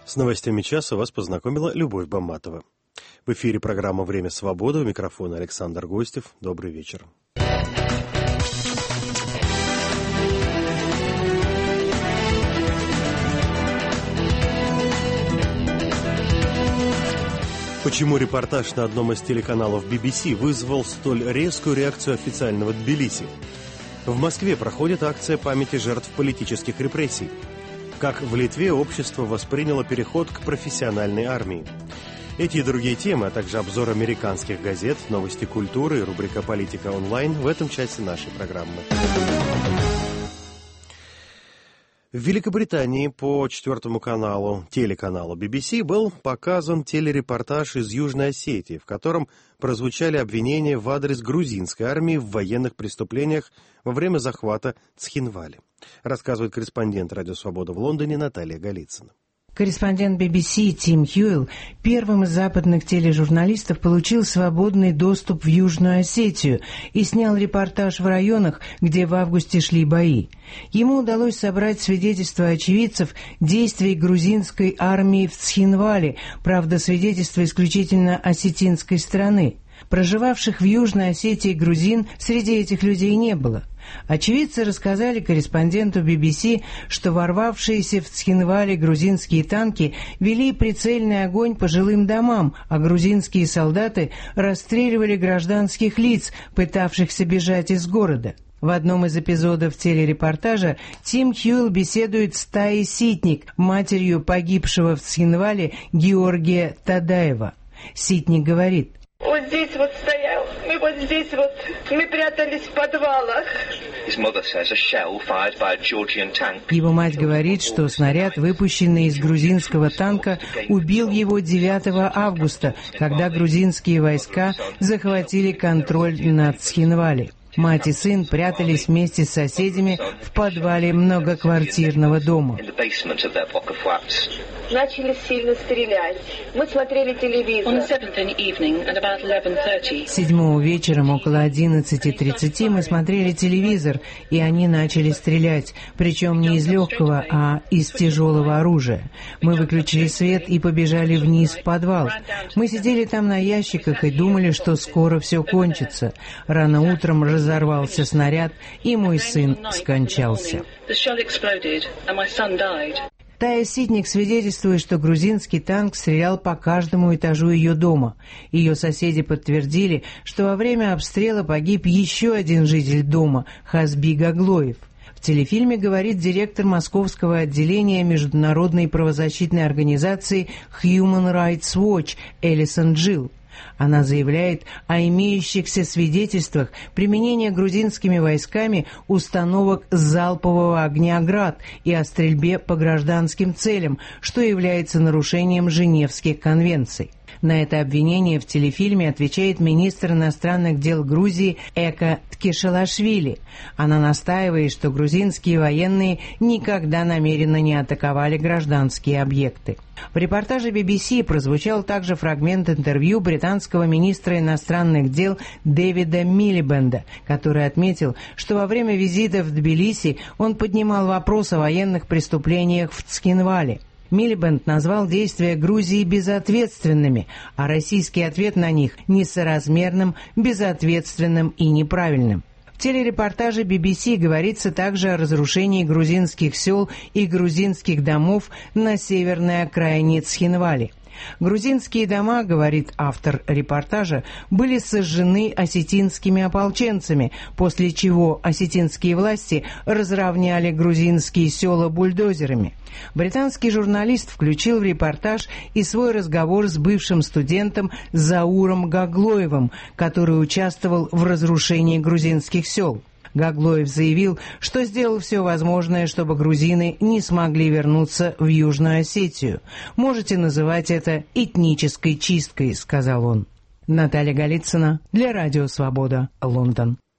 С новостями часа вас познакомила Любовь Баматова. В эфире программа «Время свободы». У микрофона Александр Гостев. Добрый вечер. Почему репортаж на одном из телеканалов BBC вызвал столь резкую реакцию официального Тбилиси? В Москве проходит акция памяти жертв политических репрессий. Как в Литве общество восприняло переход к профессиональной армии. Эти и другие темы, а также обзор американских газет, новости культуры и рубрика «Политика онлайн» в этом часе нашей программы. В Великобритании по 4 каналу, телеканалу BBC, был показан телерепортаж из Южной Осетии, в котором прозвучали обвинения в адрес грузинской армии в военных преступлениях во время захвата Цхинвали. Рассказывает корреспондент «Радио Свобода» в Лондоне Наталья Голицына. Корреспондент BBC Тим Хьюэлл первым из западных тележурналистов получил свободный доступ в Южную Осетию и снял репортаж в районах, где в августе шли бои. Ему удалось собрать свидетельства очевидцев действий грузинской армии в Цхинвале, правда, свидетельства исключительно осетинской стороны. Проживавших в Южной Осетии грузин среди этих людей не было. Очевидцы рассказали корреспонденту BBC, что ворвавшиеся в Цхинвале грузинские танки вели прицельный огонь по жилым домам, а грузинские солдаты расстреливали гражданских лиц, пытавшихся бежать из города. В одном из эпизодов телерепортажа Тим Хьюэлл беседует с Таей Ситник, матерью погибшего в Цхинвале Георгия Тадаева. Ситник говорит: «Он здесь вот стоял, мы прятались в подвалах». Его мать говорит, что снаряд, выпущенный из грузинского танка, убил его 9 августа, когда грузинские войска захватили контроль над Цхинвали. Мать и сын прятались вместе с соседями в подвале многоквартирного дома. Начали сильно стрелять. Мы смотрели телевизор. 7 вечером около 11:30 мы смотрели телевизор, и они начали стрелять, причем не из легкого, а из тяжелого оружия. Мы выключили свет и побежали вниз в подвал. Мы сидели там на ящиках и думали, что скоро все кончится. Рано утром разорвался снаряд, и мой сын скончался. Тая Ситник свидетельствует, что грузинский танк стрелял по каждому этажу ее дома. Ее соседи подтвердили, что во время обстрела погиб еще один житель дома – Хазби Гаглоев. В телефильме говорит директор московского отделения международной правозащитной организации Human Rights Watch Элисон Джилл. Она заявляет о имеющихся свидетельствах применения грузинскими войсками установок залпового огня «Град» и о стрельбе по гражданским целям, что является нарушением Женевских конвенций. На это обвинение в телефильме отвечает министр иностранных дел Грузии Эка Ткешелашвили. Она настаивает, что грузинские военные никогда намеренно не атаковали гражданские объекты. В репортаже BBC прозвучал также фрагмент интервью британского министра иностранных дел Дэвида Милибенда, который отметил, что во время визита в Тбилиси он поднимал вопрос о военных преступлениях в Цхинвале. Милибенд назвал действия Грузии безответственными, а российский ответ на них несоразмерным, безответственным и неправильным. В телерепортаже BBC говорится также о разрушении грузинских сел и грузинских домов на северной окраине Цхинвали. Грузинские дома, говорит автор репортажа, были сожжены осетинскими ополченцами, после чего осетинские власти разровняли грузинские села бульдозерами. Британский журналист включил в репортаж и свой разговор с бывшим студентом Зауром Гаглоевым, который участвовал в разрушении грузинских сел. Гаглоев заявил, что сделал все возможное, чтобы грузины не смогли вернуться в Южную Осетию. «Можете называть это этнической чисткой», — сказал он. Наталья Голицына для Радио Свобода, Лондон.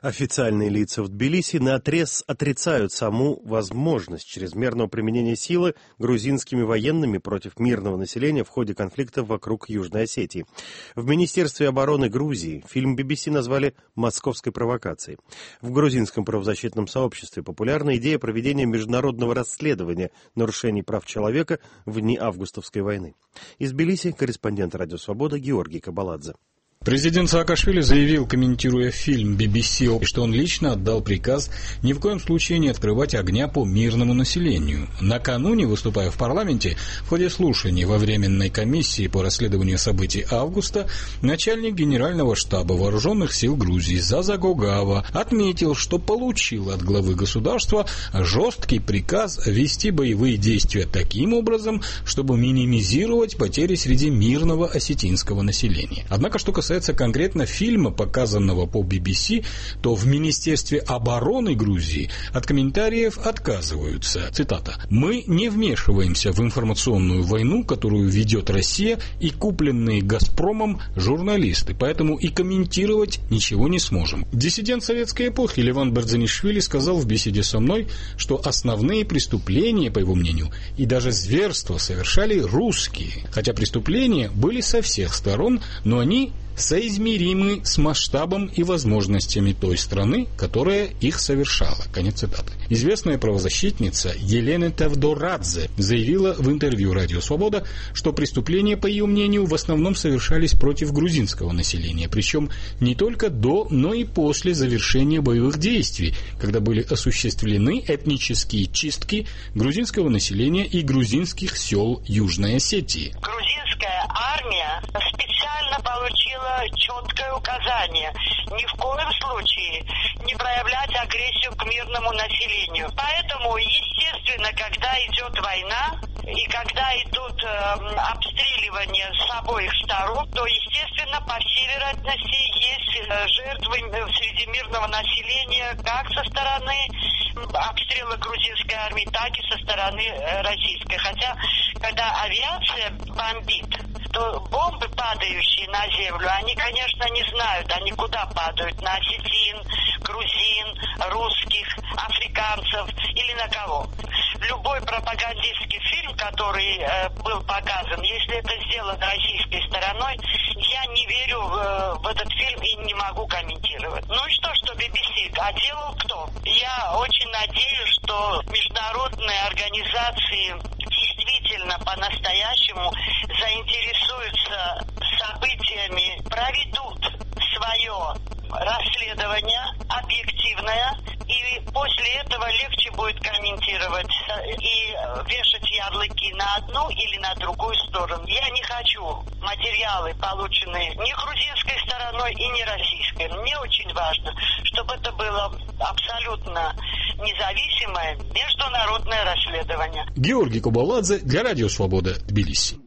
Официальные лица в Тбилиси наотрез отрицают саму возможность чрезмерного применения силы грузинскими военными против мирного населения в ходе конфликта вокруг Южной Осетии. В Министерстве обороны Грузии фильм BBC назвали «московской провокацией». В грузинском правозащитном сообществе популярна идея проведения международного расследования нарушений прав человека в дни августовской войны. Из Тбилиси корреспондент «Радио Свобода» Георгий Кабаладзе. Президент Саакашвили заявил, комментируя фильм BBC, что он лично отдал приказ ни в коем случае не открывать огня по мирному населению. Накануне, выступая в парламенте, в ходе слушаний во Временной комиссии по расследованию событий августа, начальник Генерального штаба Вооруженных сил Грузии Заза Гогава отметил, что получил от главы государства жесткий приказ вести боевые действия таким образом, чтобы минимизировать потери среди мирного осетинского населения. Однако, что касается конкретно фильма, показанного по BBC, то в Министерстве обороны Грузии от комментариев отказываются. Цитата. «Мы не вмешиваемся в информационную войну, которую ведет Россия и купленные «Газпромом» журналисты, поэтому и комментировать ничего не сможем». Диссидент советской эпохи Леван Бердзанишвили сказал в беседе со мной, что основные преступления, по его мнению, и даже зверства совершали русские, хотя преступления были со всех сторон, но они соизмеримы с масштабом и возможностями той страны, которая их совершала. Конец цитаты. Известная правозащитница Елена Тавдорадзе заявила в интервью «Радио Свобода», что преступления, по ее мнению, в основном совершались против грузинского населения, причем не только до, но и после завершения боевых действий, когда были осуществлены этнические чистки грузинского населения и грузинских сел Южной Осетии. Грузинская армия специально получила четкое указание ни в коем случае не проявлять агрессию к мирному населению. Поэтому, естественно, когда идет война и когда идут обстреливания с обоих сторон, то, естественно, по всей вероятности есть жертвы среди мирного населения как со стороны обстрела грузинской армии, так и со стороны российской. Хотя, когда авиация бомбит, то бомбы, падающие на землю, они, конечно, не знают, они куда падают, на осетин, грузин, русских, африканцев или на кого. Любой пропагандистский фильм, который был показан, если это сделано российской стороной, я не верю в этот фильм и не могу комментировать. Ну и что BBC? А делал кто? Я очень надеюсь, что международные организации действительно по-настоящему заинтересуются событиями, проведут свое расследование объективное, и после этого легче будет комментировать и вешать ярлыки на одну или на другую сторону. Я не хочу материалы, полученные ни грузинской стороной и ни российской. Мне очень важно, чтобы это было абсолютно независимое международное расследование. Георгий Кабаладзе для Радио Свобода, Тбилиси.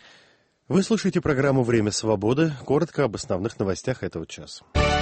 Вы слушаете программу «Время свободы». Коротко об основных новостях этого часа.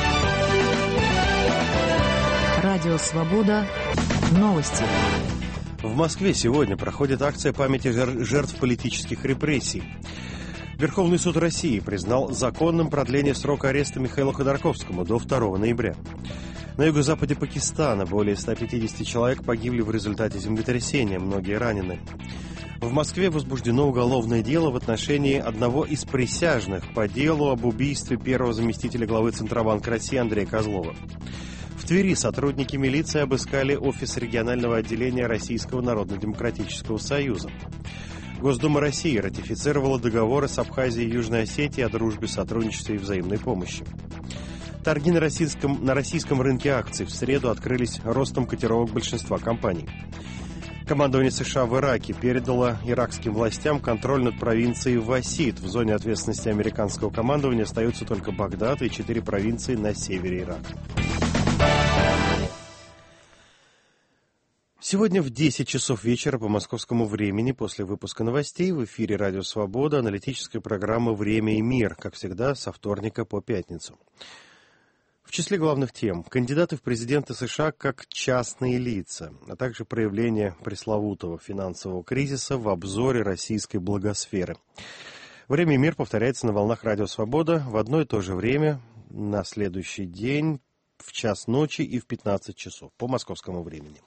Радио Свобода. Новости. В Москве сегодня проходит акция памяти жертв политических репрессий. Верховный суд России признал законным продление срока ареста Михаилу Ходорковскому до 2 ноября. На юго-западе Пакистана более 150 человек погибли в результате землетрясения, многие ранены. В Москве возбуждено уголовное дело в отношении одного из присяжных по делу об убийстве первого заместителя главы Центробанка России Андрея Козлова. В Твери сотрудники милиции обыскали офис регионального отделения Российского народно-демократического союза. Госдума России ратифицировала договоры с Абхазией и Южной Осетией о дружбе, сотрудничестве и взаимной помощи. Торги на российском рынке акций в среду открылись ростом котировок большинства компаний. Командование США в Ираке передало иракским властям контроль над провинцией Васид. В зоне ответственности американского командования остаются только Багдад и 4 провинции на севере Ирака. Сегодня в 10 часов вечера по московскому времени, после выпуска новостей, в эфире «Радио Свобода» аналитическая программа «Время и мир», как всегда, со вторника по пятницу. В числе главных тем – кандидаты в президенты США как частные лица, а также проявление пресловутого финансового кризиса в обзоре российской благосферы. «Время и мир» повторяется на волнах «Радио Свобода» в одно и то же время на следующий день в час ночи и в 15 часов по московскому времени.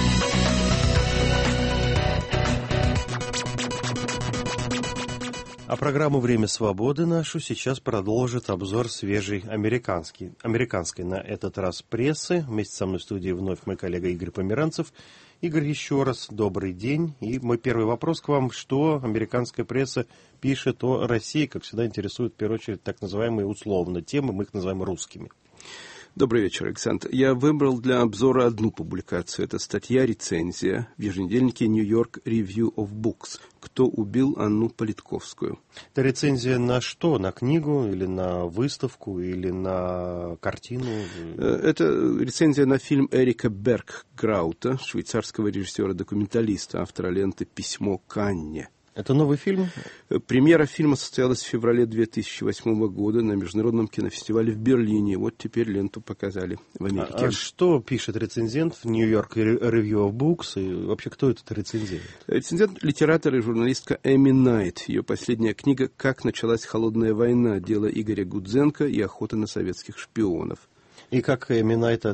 А программу «Время свободы» нашу сейчас продолжит обзор свежей американской на этот раз прессы. Вместе со мной в студии вновь мой коллега Игорь Померанцев. Игорь, еще раз добрый день. И мой первый вопрос к вам. Что американская пресса пишет о России? Как всегда, интересует в первую очередь так называемые условно темы, мы их называем русскими. Добрый вечер, Александр. Я выбрал для обзора одну публикацию. Это статья-рецензия в еженедельнике New York Review of Books «Кто убил Анну Политковскую». Это рецензия на что? На книгу или на выставку или на картину? Это рецензия на фильм Эрика Бергграута, швейцарского режиссера-документалиста, автора ленты «Письмо к Анне». Это новый фильм? Премьера фильма состоялась в феврале 2008 года на международном кинофестивале в Берлине. Вот теперь ленту показали в Америке. А что пишет рецензент в New York Review of Books? И вообще, кто этот рецензент? Рецензент – литератор и журналистка Эми Найт. Ее последняя книга «Как началась холодная война. Дело Игоря Гудзенко и охота на советских шпионов». И как Эми Найт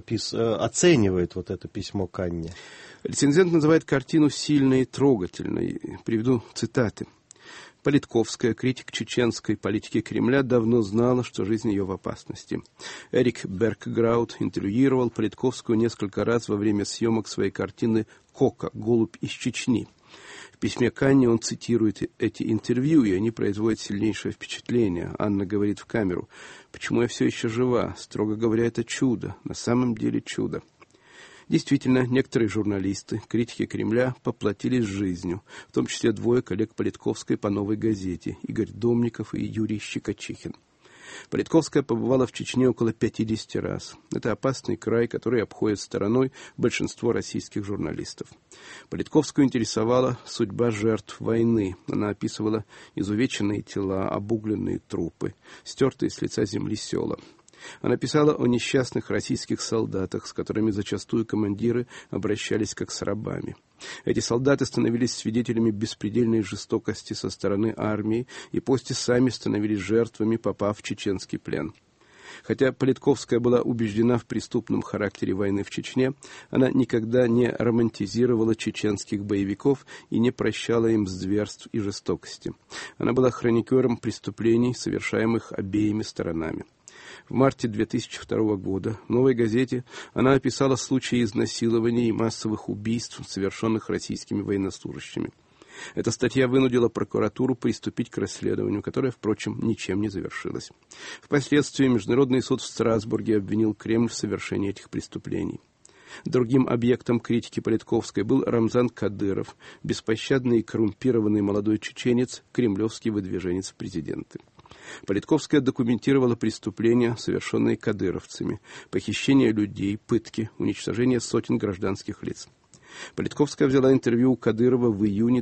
оценивает вот это письмо к Анне? Рецензент называет картину сильной и трогательной. Приведу цитаты. Политковская, критик чеченской политики Кремля, давно знала, что жизнь ее в опасности. Эрик Бергграут интервьюировал Политковскую несколько раз во время съемок своей картины «Кока. Голубь из Чечни». В письме к Анне он цитирует эти интервью, и они производят сильнейшее впечатление. Анна говорит в камеру: «Почему я все еще жива? Строго говоря, это чудо. На самом деле чудо». Действительно, некоторые журналисты, критики Кремля, поплатились жизнью, в том числе двое коллег Политковской по «Новой газете» – Игорь Домников и Юрий Щекочихин. Политковская побывала в Чечне около 50 раз. Это опасный край, который обходит стороной большинство российских журналистов. Политковскую интересовала судьба жертв войны. Она описывала изувеченные тела, обугленные трупы, стертые с лица земли села. Она писала о несчастных российских солдатах, с которыми зачастую командиры обращались как с рабами. Эти солдаты становились свидетелями беспредельной жестокости со стороны армии и после сами становились жертвами, попав в чеченский плен. Хотя Политковская была убеждена в преступном характере войны в Чечне, она никогда не романтизировала чеченских боевиков и не прощала им зверств и жестокости. Она была хроникером преступлений, совершаемых обеими сторонами. В марте 2002 года в «Новой газете» она описала случаи изнасилований и массовых убийств, совершенных российскими военнослужащими. Эта статья вынудила прокуратуру приступить к расследованию, которое, впрочем, ничем не завершилось. Впоследствии Международный суд в Страсбурге обвинил Кремль в совершении этих преступлений. Другим объектом критики Политковской был Рамзан Кадыров, беспощадный и коррумпированный молодой чеченец, кремлевский выдвиженец в президенты. Политковская документировала преступления, совершенные кадыровцами, похищение людей, пытки, уничтожение сотен гражданских лиц. Политковская взяла интервью у Кадырова в июне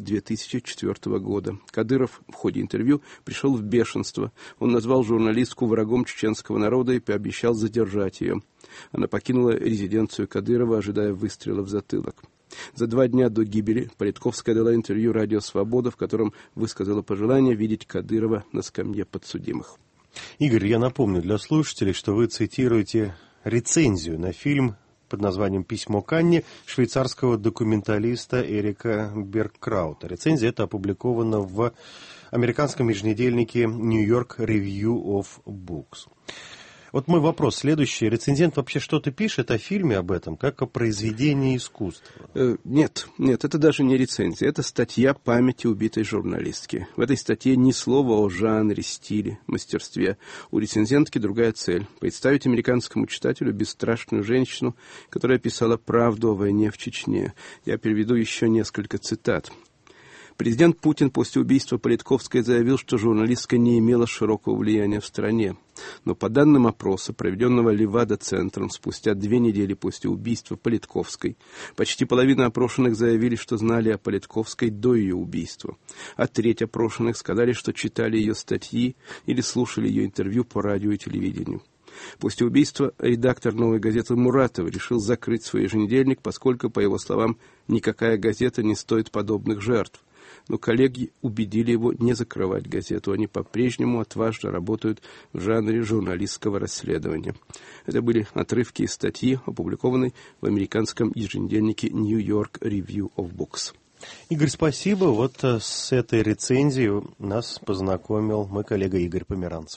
2004 года. Кадыров в ходе интервью пришел в бешенство. Он назвал журналистку врагом чеченского народа и пообещал задержать ее. Она покинула резиденцию Кадырова, ожидая выстрела в затылок. За 2 дня до гибели Политковская дала интервью «Радио Свобода», в котором высказала пожелание видеть Кадырова на скамье подсудимых. Игорь, я напомню для слушателей, что вы цитируете рецензию на фильм под названием «Письмо к Анне» швейцарского документалиста Эрика Бергграута. Рецензия эта опубликована в американском еженедельнике New York Review of Books. Вот мой вопрос следующий. Рецензент вообще что-то пишет о фильме об этом, как о произведении искусства? Нет, это даже не рецензия. Это статья памяти убитой журналистки. В этой статье ни слова о жанре, стиле, мастерстве. У рецензентки другая цель – представить американскому читателю бесстрашную женщину, которая писала правду о войне в Чечне. Я приведу еще несколько цитат. Президент Путин после убийства Политковской заявил, что журналистка не имела широкого влияния в стране. Но по данным опроса, проведенного Левада-центром спустя 2 недели после убийства Политковской, почти половина опрошенных заявили, что знали о Политковской до ее убийства. А треть опрошенных сказали, что читали ее статьи или слушали ее интервью по радио и телевидению. После убийства редактор «Новой газеты» Муратов решил закрыть свой еженедельник, поскольку, по его словам, никакая газета не стоит подобных жертв. но коллеги убедили его не закрывать газету. Они по-прежнему отважно работают в жанре журналистского расследования. Это были отрывки из статьи, опубликованной в американском еженедельнике New York Review of Books. Игорь, спасибо. Вот с этой рецензией нас познакомил мой коллега Игорь Померанцев.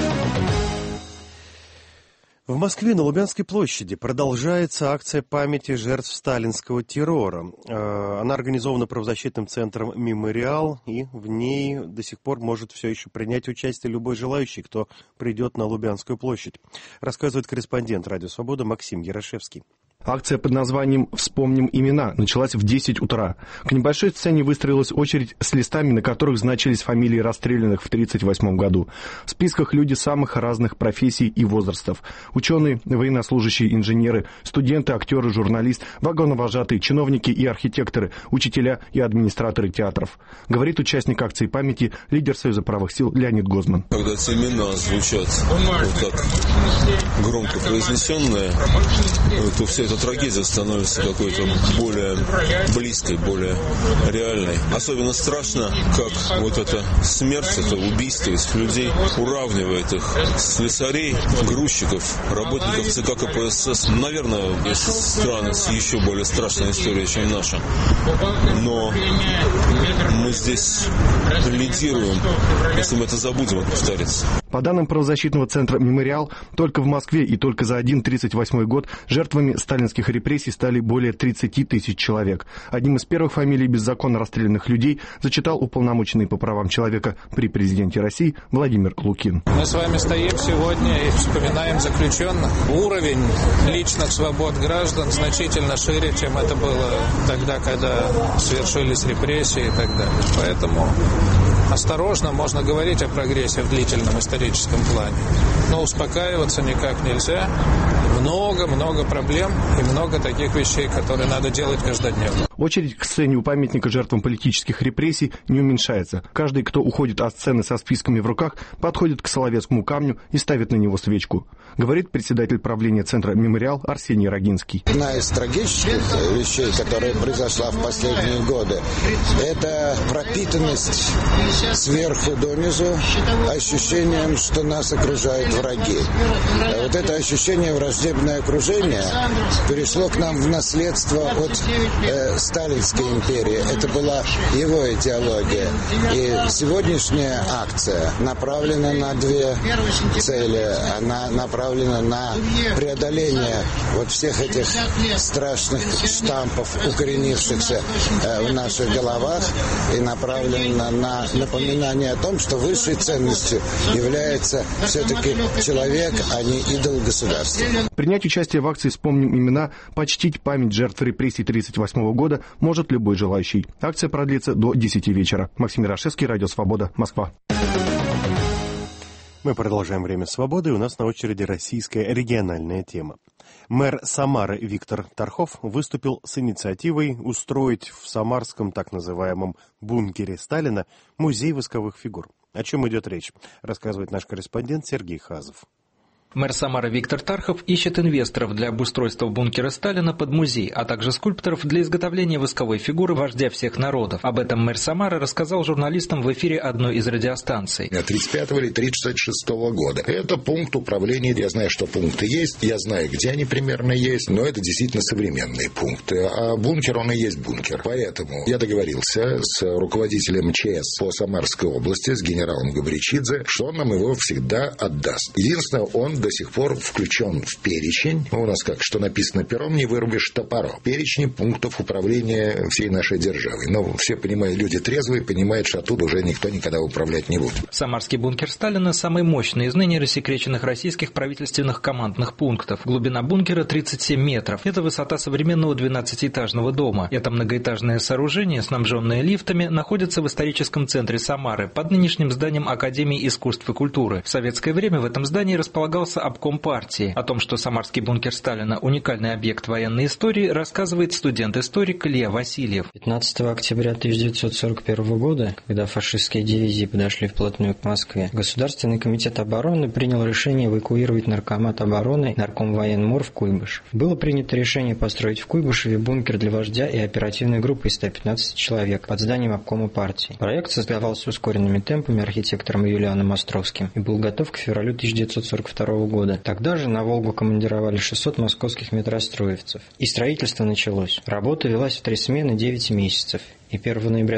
В Москве на Лубянской площади продолжается акция памяти жертв сталинского террора. Она организована правозащитным центром «Мемориал», и в ней до сих пор может все еще принять участие любой желающий, кто придет на Лубянскую площадь. Рассказывает корреспондент «Радио Свобода» Максим Ярошевский. Акция под названием «Вспомним имена» началась в 10 утра. К небольшой сцене выстроилась очередь с листами, на которых значились фамилии расстрелянных в 1938 году. В списках люди самых разных профессий и возрастов. Ученые, военнослужащие, инженеры, студенты, актеры, журналисты, вагоновожатые, чиновники и архитекторы, учителя и администраторы театров. Говорит участник акции памяти, лидер Союза правых сил Леонид Гозман. Когда эти имена звучат вот так громко произнесенные, то вся эта трагедия становится какой-то более близкой, более реальной. Особенно страшно, как вот эта смерть, это убийство этих людей уравнивает их. Слесарей, грузчиков, работников ЦК КПСС. Наверное, есть страны с еще более страшной историей, чем наша. Но мы здесь лидируем. Если мы это забудем, это повторится. По данным правозащитного центра «Мемориал», только в Москве и только за 1938 год жертвами сталинских репрессий стали более 30 тысяч человек. Одним из первых фамилий беззаконно расстрелянных людей зачитал уполномоченный по правам человека при президенте России Владимир Лукин. Мы с вами стоим сегодня и вспоминаем заключенных. Уровень личных свобод граждан значительно шире, чем это было тогда, когда свершились репрессии и так далее. Поэтому осторожно можно говорить о прогрессе в длительном историческом плане. Но успокаиваться никак нельзя. Много проблем и много таких вещей, которые надо делать каждодневно. Очередь к сцене у памятника жертвам политических репрессий не уменьшается. Каждый, кто уходит от сцены со списками в руках, подходит к Соловецкому камню и ставит на него свечку. Говорит председатель правления центра «Мемориал» Арсений Рогинский. Одна из трагических вещей, которая произошла в последние годы, это пропитанность сверху донизу ощущением, что нас окружают враги. Вот это ощущение враждебное окружение перешло к нам в наследство от Сталинской империи. Это была его идеология. И сегодняшняя акция направлена на две цели. Она направлена на преодоление вот всех этих страшных штампов, укоренившихся в наших головах, и направлена на напоминание о том, что высшей ценностью является все-таки человек, а не идол государства. Принять участие в акции «Вспомним имена», почтить память жертв репрессий 1938 года может любой желающий. Акция продлится до 10 вечера. Максим Ярошевский, Радио Свобода, Москва. Мы продолжаем «Время свободы», и у нас на очереди российская региональная тема. Мэр Самары Виктор Тархов выступил с инициативой устроить в самарском так называемом бункере Сталина музей восковых фигур. О чем идет речь, рассказывает наш корреспондент Сергей Хазов. Мэр Самары Виктор Тархов ищет инвесторов для обустройства бункера Сталина под музей, а также скульпторов для изготовления восковой фигуры вождя всех народов. Об этом мэр Самары рассказал журналистам в эфире одной из радиостанций. 35 или 36 года. Это пункт управления. Я знаю, что пункты есть, я знаю, где они примерно есть, но это действительно современные пункты. А бункер, он и есть бункер. Поэтому я договорился с руководителем МЧС по Самарской области, с генералом Гавричидзе, что он нам его всегда отдаст. Единственное, он до сих пор включен в перечень. У нас как, что написано пером, не вырубишь топором. Перечни пунктов управления всей нашей державой. Но все понимают, люди трезвые, понимают, что оттуда уже никто никогда управлять не будет. Самарский бункер Сталина – самый мощный из ныне рассекреченных российских правительственных командных пунктов. Глубина бункера 37 метров. Это высота современного 12-этажного дома. Это многоэтажное сооружение, снабженное лифтами, находится в историческом центре Самары, под нынешним зданием Академии искусств и культуры. В советское время в этом здании располагался собирался обком партии. О том, что самарский бункер Сталина – уникальный объект военной истории, рассказывает студент-историк Илья Васильев. 15 октября 1941 года, когда фашистские дивизии подошли вплотную к Москве, Государственный комитет обороны принял решение эвакуировать наркомат обороны Наркомвоенмор в Куйбышев. Было принято решение построить в Куйбышеве бункер для вождя и оперативной группы из 115 человек под зданием обкома партии. Проект создавался ускоренными темпами архитектором Юлианом Островским и был готов к февралю 1942 года. Тогда же на Волгу командировали 600 московских метростроевцев. И строительство началось. Работа велась в 3 смены 9 месяцев. И 1 ноября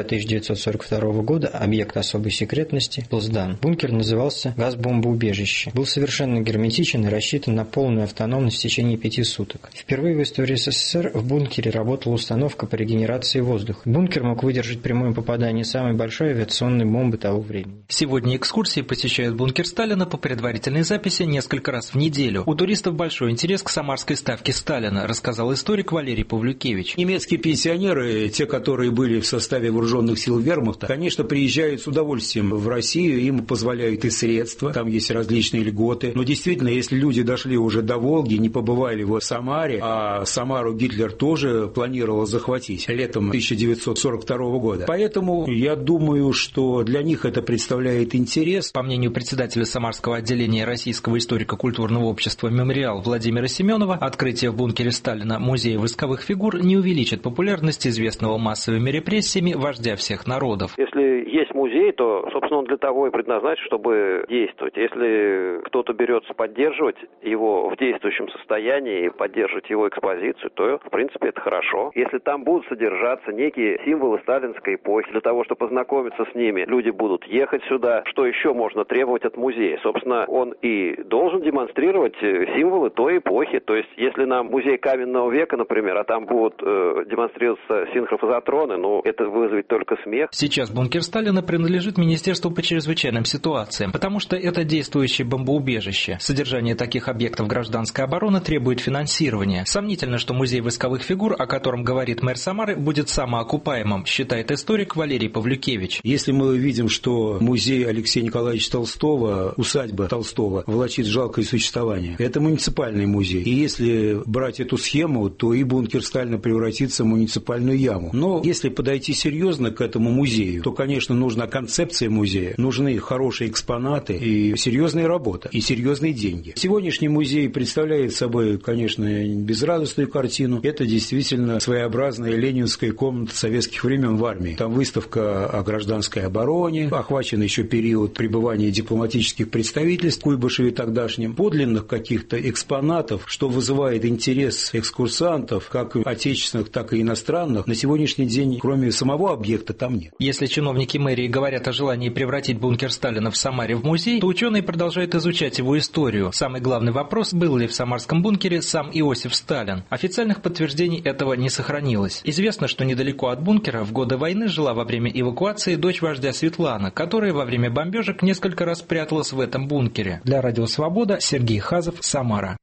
1942 года объект особой секретности был сдан. Бункер назывался «Газбомбоубежище». Был совершенно герметичен и рассчитан на полную автономность в течение 5 суток. Впервые в истории СССР в бункере работала установка по регенерации воздуха. Бункер мог выдержать прямое попадание самой большой авиационной бомбы того времени. Сегодня экскурсии посещают бункер Сталина по предварительной записи несколько раз в неделю. У туристов большой интерес к самарской ставке Сталина, рассказал историк Валерий Павлюкевич. Немецкие пенсионеры, те, которые были в составе вооруженных сил вермахта, конечно, приезжают с удовольствием в Россию, им позволяют и средства, там есть различные льготы. Но действительно, если люди дошли уже до Волги, не побывали в Самаре, а Самару Гитлер тоже планировал захватить летом 1942 года. Поэтому я думаю, что для них это представляет интерес. По мнению председателя Самарского отделения Российского историко-культурного общества «Мемориал» Владимира Семенова, открытие в бункере Сталина музея войсковых фигур не увеличит популярность известного массовыми репрессиями вождя всех народов. Если есть музей, то, собственно, он для того и предназначен, чтобы действовать. Если кто-то берется поддерживать его в действующем состоянии и поддерживать его экспозицию, то, в принципе, это хорошо. Если там будут содержаться некие символы сталинской эпохи, для того, чтобы познакомиться с ними, люди будут ехать сюда. Что еще можно требовать от музея? Собственно, он и должен демонстрировать символы той эпохи. То есть, если нам музей каменного века, например, а там будут демонстрироваться синхрофазотроны, это вызовет только смех. Сейчас бункер Сталина принадлежит Министерству по чрезвычайным ситуациям, потому что это действующее бомбоубежище. Содержание таких объектов гражданской обороны требует финансирования. Сомнительно, что музей войсковых фигур, о котором говорит мэр Самары, будет самоокупаемым, считает историк Валерий Павлюкевич. Если мы видим, что музей Алексея Николаевича Толстого, усадьба Толстого, влачит жалкое существование, это муниципальный музей. И если брать эту схему, то и бункер Сталина превратится в муниципальную яму. Но если подойти серьезно к этому музею, то, конечно, нужна концепция музея, нужны хорошие экспонаты и серьезная работа, и серьезные деньги. Сегодняшний музей представляет собой, конечно, безрадостную картину. Это действительно своеобразная ленинская комната советских времен в армии. Там выставка о гражданской обороне, охвачен еще период пребывания дипломатических представительств в Куйбышеве тогдашнем, подлинных каких-то экспонатов, что вызывает интерес экскурсантов, как отечественных, так и иностранных. На сегодняшний день, кроме самого объекта, там нет. Если чиновники мэрии говорят о желании превратить бункер Сталина в Самаре в музей, то ученые продолжают изучать его историю. Самый главный вопрос, был ли в самарском бункере сам Иосиф Сталин. Официальных подтверждений этого не сохранилось. Известно, что недалеко от бункера в годы войны жила во время эвакуации дочь вождя Светлана, которая во время бомбежек несколько раз пряталась в этом бункере. Для Радио Свобода Сергей Хазов, Самара.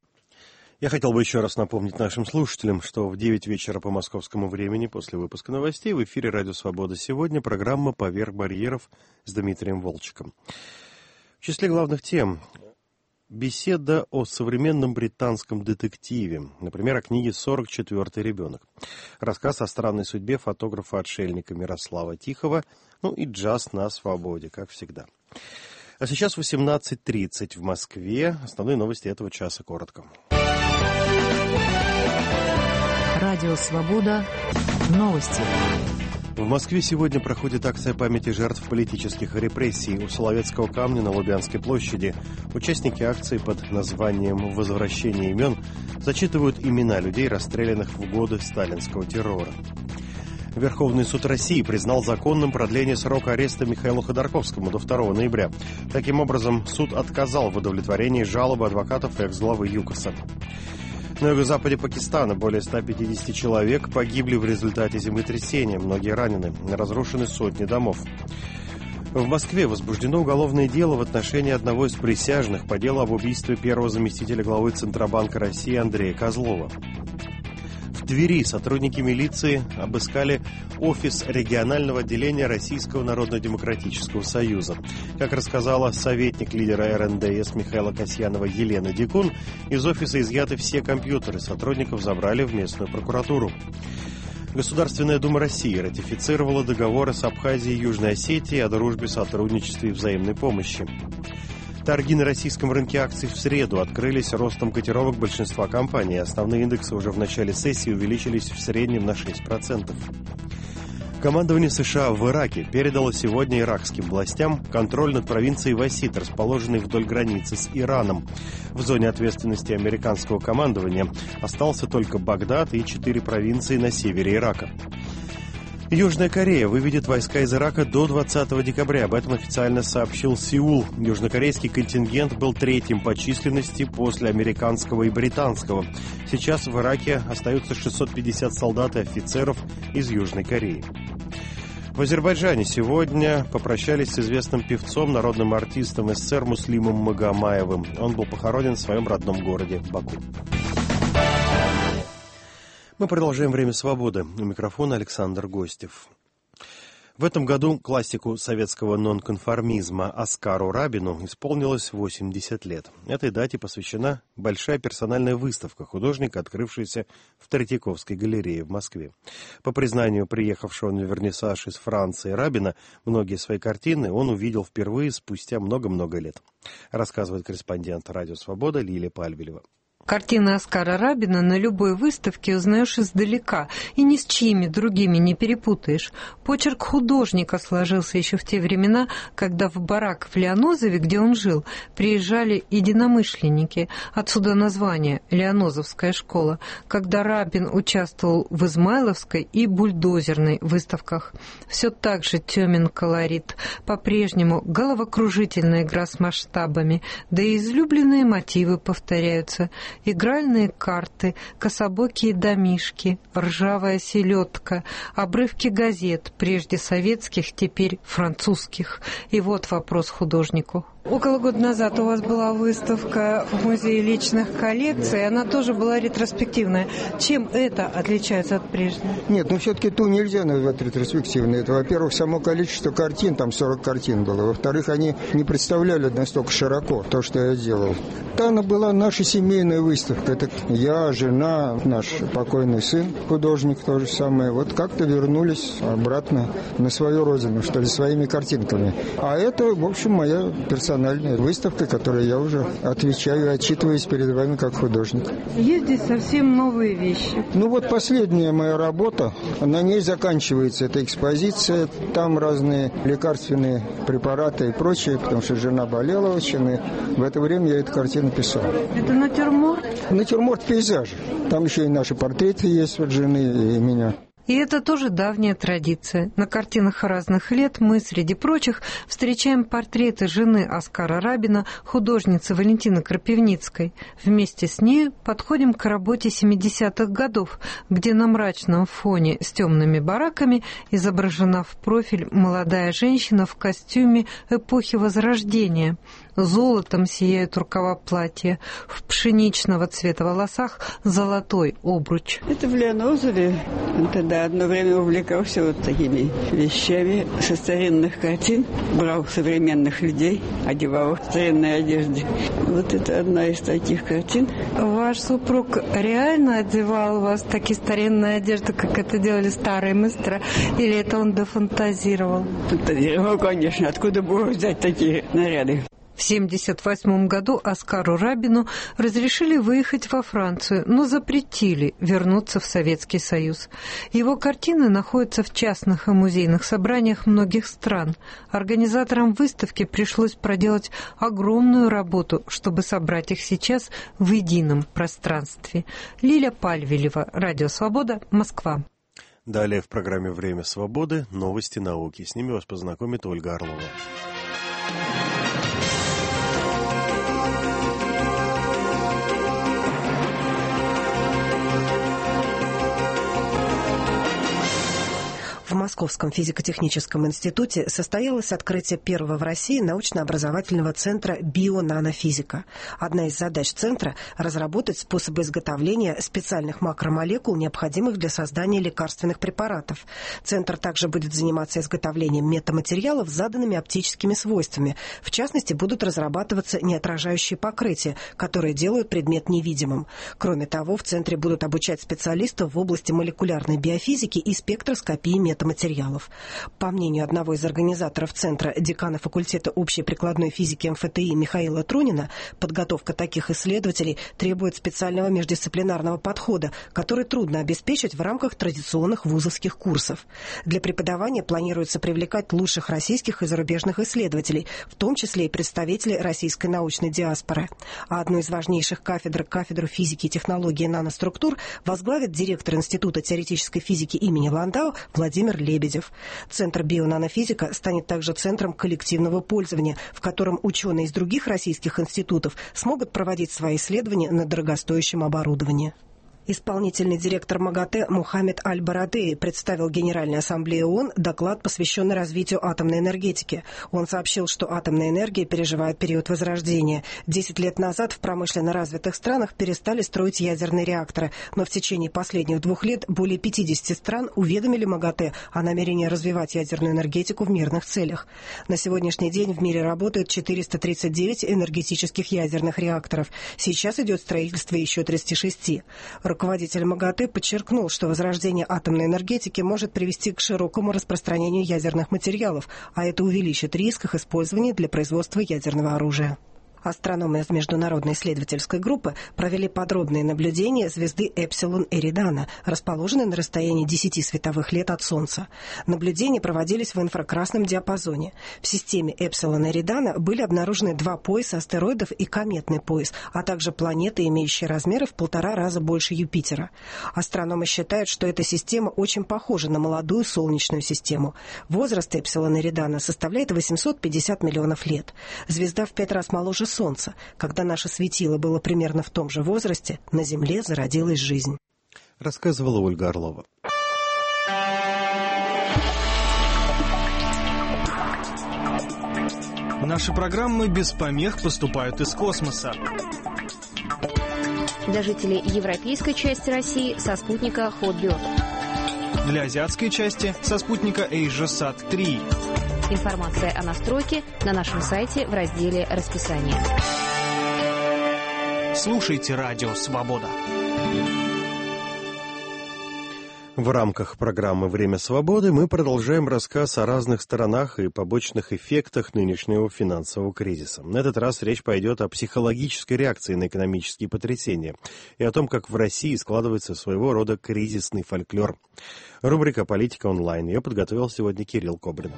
Я хотел бы еще раз напомнить нашим слушателям, что в 9 вечера по московскому времени после выпуска новостей в эфире «Радио Свобода» сегодня программа «Поверх барьеров» с Дмитрием Волчиком. В числе главных тем беседа о современном британском детективе, например, о книге «44-й ребенок», рассказ о странной судьбе фотографа-отшельника Мирослава Тихова, и джаз на свободе, как всегда. А сейчас 18:30 в Москве. Основные новости этого часа коротко. Радио «Свобода». Новости. В Москве сегодня проходит акция памяти жертв политических репрессий у Соловецкого камня на Лубянской площади. Участники акции под названием «Возвращение имен» зачитывают имена людей, расстрелянных в годы сталинского террора. Верховный суд России признал законным продление срока ареста Михаилу Ходорковскому до 2 ноября. Таким образом, суд отказал в удовлетворении жалобы адвокатов экс-главы ЮКОСа. На юго-западе Пакистана более 150 человек погибли в результате землетрясения, многие ранены, разрушены сотни домов. В Москве возбуждено уголовное дело в отношении одного из присяжных по делу об убийстве первого заместителя главы Центробанка России Андрея Козлова. В Твери сотрудники милиции обыскали офис регионального отделения Российского Народно-демократического союза. Как рассказала советник лидера РНДС Михаила Касьянова Елена Дикун, из офиса изъяты все компьютеры, сотрудников забрали в местную прокуратуру. Государственная Дума России ратифицировала договоры с Абхазией и Южной Осетией о дружбе, сотрудничестве и взаимной помощи. Торги на российском рынке акций в среду открылись ростом котировок большинства компаний. Основные индексы уже в начале сессии увеличились в среднем на 6%. Командование США в Ираке передало сегодня иракским властям контроль над провинцией Васит, расположенной вдоль границы с Ираном. В зоне ответственности американского командования остался только Багдад и 4 провинции на севере Ирака. Южная Корея выведет войска из Ирака до 20 декабря. Об этом официально сообщил Сеул. Южнокорейский контингент был третьим по численности после американского и британского. Сейчас в Ираке остаются 650 солдат и офицеров из Южной Кореи. В Азербайджане сегодня попрощались с известным певцом, народным артистом СССР Муслимом Магомаевым. Он был похоронен в своем родном городе Баку. Мы продолжаем «Время свободы». У микрофона Александр Гостев. В этом году классику советского нонконформизма Оскару Рабину исполнилось 80 лет. Этой дате посвящена большая персональная выставка художника, открывшаяся в Третьяковской галерее в Москве. По признанию приехавшего на вернисаж из Франции Рабина, многие свои картины он увидел впервые спустя много-много лет. Рассказывает корреспондент «Радио Свобода» Лилия Пальвелева. Картины Оскара Рабина на любой выставке узнаешь издалека и ни с чьими другими не перепутаешь. Почерк художника сложился еще в те времена, когда в барак в Лианозове, где он жил, приезжали единомышленники. Отсюда название «Лианозовская школа», когда Рабин участвовал в Измайловской и Бульдозерной выставках. Все так же темен колорит, по-прежнему головокружительная игра с масштабами, да и излюбленные мотивы повторяются. Игральные карты, кособокие домишки, ржавая селедка, обрывки газет, прежде советских, теперь французских. И вот вопрос художнику. Около года назад у вас была выставка в Музее личных коллекций, она тоже была ретроспективная. Чем это отличается от прежней? Нет, все-таки ту нельзя назвать ретроспективной. Это, во-первых, само количество картин, там 40 картин было. Во-вторых, они не представляли настолько широко то, что я делал. Она была наша семейная выставка. Это я, жена, наш покойный сын, художник, то же самое. Вот как-то вернулись обратно на свою родину, что ли, своими картинками. А это, в общем, моя персональная выставка, которой я уже отвечаю и отчитываюсь перед вами как художник. Есть здесь совсем новые вещи. Последняя моя работа, на ней заканчивается эта экспозиция. Там разные лекарственные препараты и прочее, потому что жена болела очень, и в это время я эту картину писал. Это натюрморт? Натюрморт пейзажа. Там еще и наши портреты есть, вот жены и меня. И это тоже давняя традиция. На картинах разных лет мы, среди прочих, встречаем портреты жены Оскара Рабина, художницы Валентины Крапивницкой. Вместе с ней подходим к работе 70-х годов, где на мрачном фоне с темными бараками изображена в профиль молодая женщина в костюме эпохи Возрождения. Золотом сияют рукава платья, в пшеничного цвета волосах золотой обруч. Это в Лианозове. Он тогда одно время увлекался вот такими вещами со старинных картин, брал современных людей, одевал их в старинные одежды. Вот это одна из таких картин. Ваш супруг реально одевал вас в такие старинные одежды, как это делали старые мастера, или это он дофантазировал? Фантазировал, конечно. Откуда было взять такие наряды? В 1978 году Оскару Рабину разрешили выехать во Францию, но запретили вернуться в Советский Союз. Его картины находятся в частных и музейных собраниях многих стран. Организаторам выставки пришлось проделать огромную работу, чтобы собрать их сейчас в едином пространстве. Лиля Пальвелева, Радио Свобода, Москва. Далее в программе «Время свободы» новости науки. С ними вас познакомит Ольга Орлова. В Московском физико-техническом институте состоялось открытие первого в России научно-образовательного центра «Био-нанофизика». Одна из задач центра – разработать способы изготовления специальных макромолекул, необходимых для создания лекарственных препаратов. Центр также будет заниматься изготовлением метаматериалов с заданными оптическими свойствами. В частности, будут разрабатываться неотражающие покрытия, которые делают предмет невидимым. Кроме того, в центре будут обучать специалистов в области молекулярной биофизики и спектроскопии метаматериалов. По мнению одного из организаторов центра, декана факультета общей прикладной физики МФТИ Михаила Трунина, подготовка таких исследователей требует специального междисциплинарного подхода, который трудно обеспечить в рамках традиционных вузовских курсов. Для преподавания планируется привлекать лучших российских и зарубежных исследователей, в том числе и представителей российской научной диаспоры. А одну из важнейших кафедру физики и технологии наноструктур возглавит директор Института теоретической физики имени Ландау Владимир Лебедев. Центр «Био-нанофизика» станет также центром коллективного пользования, в котором ученые из других российских институтов смогут проводить свои исследования на дорогостоящем оборудовании. Исполнительный директор МАГАТЭ Мухаммед Аль-Барадеи представил Генеральной Ассамблее ООН доклад, посвященный развитию атомной энергетики. Он сообщил, что атомная энергия переживает период возрождения. 10 лет назад в промышленно развитых странах перестали строить ядерные реакторы, но в течение последних 2 лет более 50 стран уведомили МАГАТЭ о намерении развивать ядерную энергетику в мирных целях. На сегодняшний день в мире работают 439 энергетических ядерных реакторов. Сейчас идет строительство еще 36. Руководитель МАГАТЭ подчеркнул, что возрождение атомной энергетики может привести к широкому распространению ядерных материалов, а это увеличит риск их использования для производства ядерного оружия. Астрономы из международной исследовательской группы провели подробные наблюдения звезды Эпсилон Эридана, расположенной на расстоянии 10 световых лет от Солнца. Наблюдения проводились в инфракрасном диапазоне. В системе Эпсилон Эридана были обнаружены 2 пояса астероидов и кометный пояс, а также планеты, имеющие размеры в 1,5 раза больше Юпитера. Астрономы считают, что эта система очень похожа на молодую Солнечную систему. Возраст Эпсилон Эридана составляет 850 миллионов лет. Звезда в 5 раз моложе Солнца. Когда наше светило было примерно в том же возрасте, на Земле зародилась жизнь. Рассказывала Ольга Орлова. Наши программы без помех поступают из космоса. Для жителей европейской части России со спутника Hotbird. Для азиатской части со спутника AsiaSat-3. Информация о настройке на нашем сайте в разделе «Расписание». Слушайте «Радио Свобода». В рамках программы «Время свободы» мы продолжаем рассказ о разных сторонах и побочных эффектах нынешнего финансового кризиса. На этот раз речь пойдет о психологической реакции на экономические потрясения и о том, как в России складывается своего рода кризисный фольклор. Рубрика «Политика онлайн». Ее подготовил сегодня Кирилл Кобрин.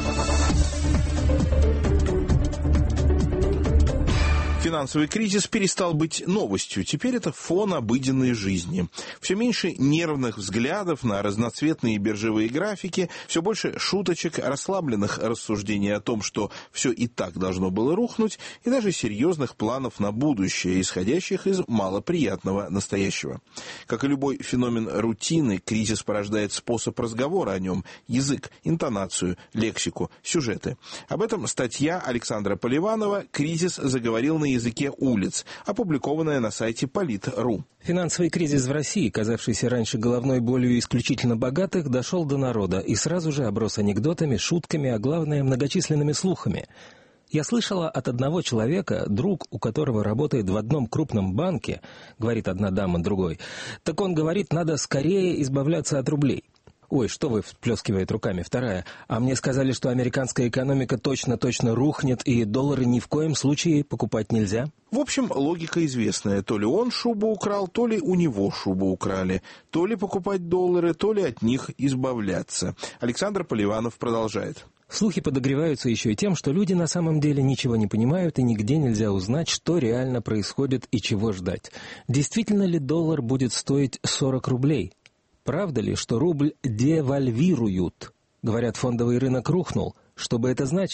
Финансовый кризис перестал быть новостью. Теперь это фон обыденной жизни. Все меньше нервных взглядов на разноцветные биржевые графики, все больше шуточек, расслабленных рассуждений о том, что все и так должно было рухнуть, и даже серьезных планов на будущее, исходящих из малоприятного настоящего. Как и любой феномен рутины, кризис порождает способ разговора о нем, язык, интонацию, лексику, сюжеты. Об этом статья Александра Поливанова «Кризис заговорил на языке улиц», опубликованная на сайте Polit.ru. Финансовый кризис в России, казавшийся раньше головной болью исключительно богатых, дошел до народа и сразу же оброс анекдотами, шутками, а главное, многочисленными слухами. Я слышала от одного человека, друг, у которого работает в одном крупном банке, говорит одна дама другой, так он говорит, надо скорее избавляться от рублей. «Ой, что вы?» — всплескивает руками вторая. «А мне сказали, что американская экономика точно рухнет, и доллары ни в коем случае покупать нельзя». В общем, логика известная. То ли он шубу украл, то ли у него шубу украли. То ли покупать доллары, то ли от них избавляться. Александр Поливанов продолжает. Слухи подогреваются еще и тем, что люди на самом деле ничего не понимают, и нигде нельзя узнать, что реально происходит и чего ждать. Действительно ли доллар будет стоить 40 рублей? Правда ли, что рубль девальвируют? Говорят, фондовый рынок рухнул. Что бы это значило?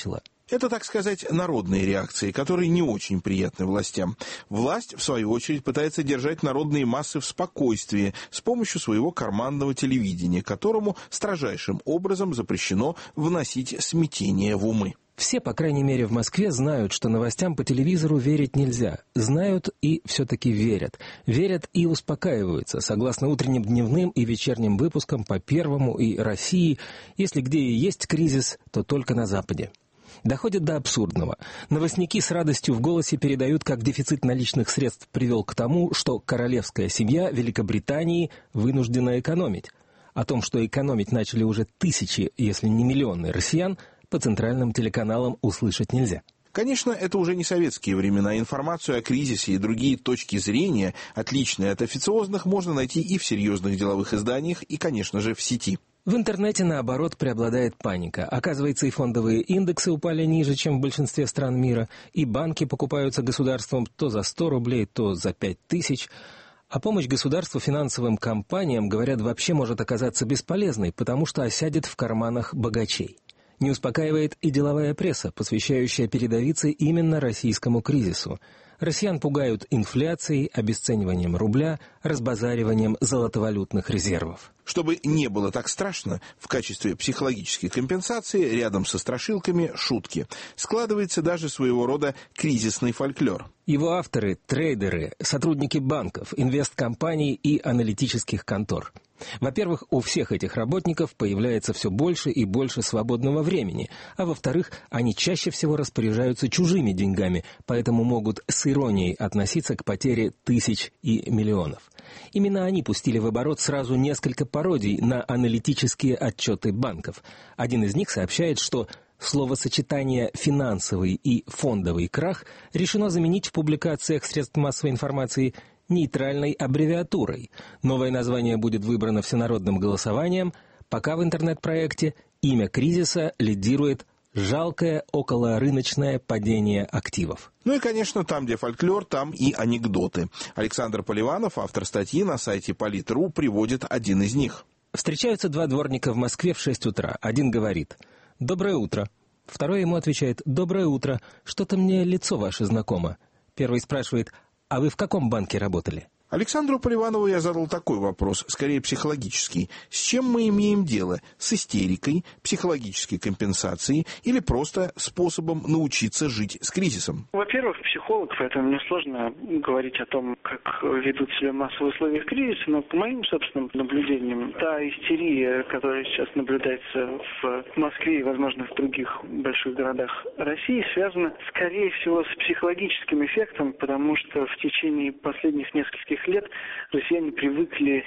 Это, так сказать, народные реакции, которые не очень приятны властям. Власть, в свою очередь, пытается держать народные массы в спокойствии с помощью своего карманного телевидения, которому строжайшим образом запрещено вносить смятение в умы. Все, по крайней мере, в Москве знают, что новостям по телевизору верить нельзя. Знают и все-таки верят. Верят и успокаиваются, согласно утренним, дневным и вечерним выпускам по Первому и России. Если где и есть кризис, то только на Западе. Доходит до абсурдного. Новостники с радостью в голосе передают, как дефицит наличных средств привел к тому, что королевская семья Великобритании вынуждена экономить. О том, что экономить начали уже тысячи, если не миллионы россиян, по центральным телеканалам услышать нельзя. Конечно, это уже не советские времена. Информацию о кризисе и другие точки зрения, отличные от официозных, можно найти и в серьезных деловых изданиях, и, конечно же, в сети. В интернете, наоборот, преобладает паника. Оказывается, и фондовые индексы упали ниже, чем в большинстве стран мира, и банки покупаются государством то за 100 рублей, то за 5000. А помощь государству финансовым компаниям, говорят, вообще может оказаться бесполезной, потому что осядет в карманах богачей. Не успокаивает и деловая пресса, посвящающая передовице именно российскому кризису. Россиян пугают инфляцией, обесцениванием рубля, разбазариванием золотовалютных резервов. Чтобы не было так страшно, в качестве психологической компенсации рядом со страшилками шутки. Складывается даже своего рода кризисный фольклор. Его авторы – трейдеры, сотрудники банков, инвесткомпаний и аналитических контор. Во-первых, у всех этих работников появляется все больше и больше свободного времени, а во-вторых, они чаще всего распоряжаются чужими деньгами, поэтому могут с иронией относиться к потере тысяч и миллионов. Именно они пустили в оборот сразу несколько пародий на аналитические отчеты банков. Один из них сообщает, что словосочетание «финансовый» и «фондовый крах» решено заменить в публикациях средств массовой информации нейтральной аббревиатурой. Новое название будет выбрано всенародным голосованием, пока в интернет-проекте имя кризиса лидирует жалкое околорыночное падение активов. Ну и, конечно, там, где фольклор, там и анекдоты. Александр Поливанов, автор статьи на сайте Полит.ру, приводит один из них. Встречаются два дворника в Москве в 6 утра. Один говорит: «Доброе утро». Второй ему отвечает: «Доброе утро. Что-то мне лицо ваше знакомо». Первый спрашивает: «А вы в каком банке работали?» Александру Поливанову я задал такой вопрос, скорее психологический. С чем мы имеем дело? С истерикой, психологической компенсацией или просто способом научиться жить с кризисом? Во-первых, психолог, поэтому мне сложно говорить о том, как ведут себя массовые условия кризиса, но по моим собственным наблюдениям, та истерия, которая сейчас наблюдается в Москве и, возможно, в других больших городах России, связана, скорее всего, с психологическим эффектом, потому что в течение последних нескольких лет россияне привыкли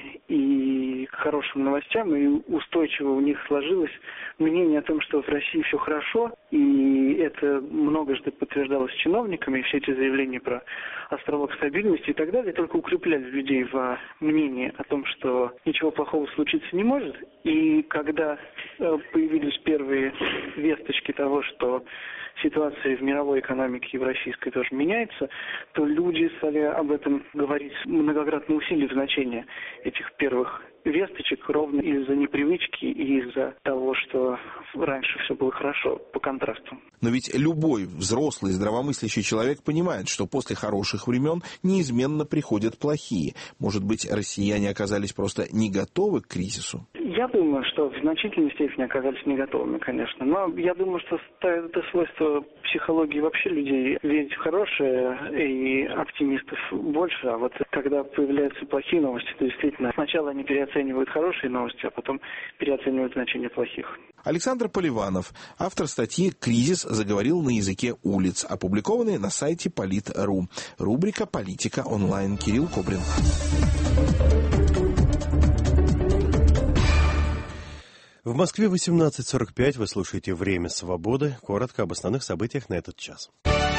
и к хорошим новостям, и устойчиво у них сложилось мнение о том, что в России все хорошо, и это многожды подтверждалось чиновниками, и все эти заявления про островок стабильности и так далее только укрепляли людей во мнении о том, что ничего плохого случиться не может. И когда появились первые весточки того, что ситуация в мировой экономике и в российской тоже меняется, то люди стали об этом говорить, многократно усилив значение этих первых весточек ровно из-за непривычки и из-за того, что раньше все было хорошо, по контрасту. Но ведь любой взрослый, здравомыслящий человек понимает, что после хороших времен неизменно приходят плохие. Может быть, россияне оказались просто не готовы к кризису? Я думаю, что в значительной степени оказались не готовыми, конечно. Но я думаю, что это свойство психологии вообще людей верить в хорошее, и оптимистов больше. А вот когда появляются плохие новости, то действительно сначала они переоценивают хорошие новости, а потом переоценивают значение плохих. Александр Поливанов, автор статьи «Кризис заговорил на языке улиц», опубликованной на сайте Полит.ру. Рубрика «Политика онлайн». Кирилл Кобрин. В Москве 18:45. Вы слушаете «Время свободы». Коротко об основных событиях на этот час.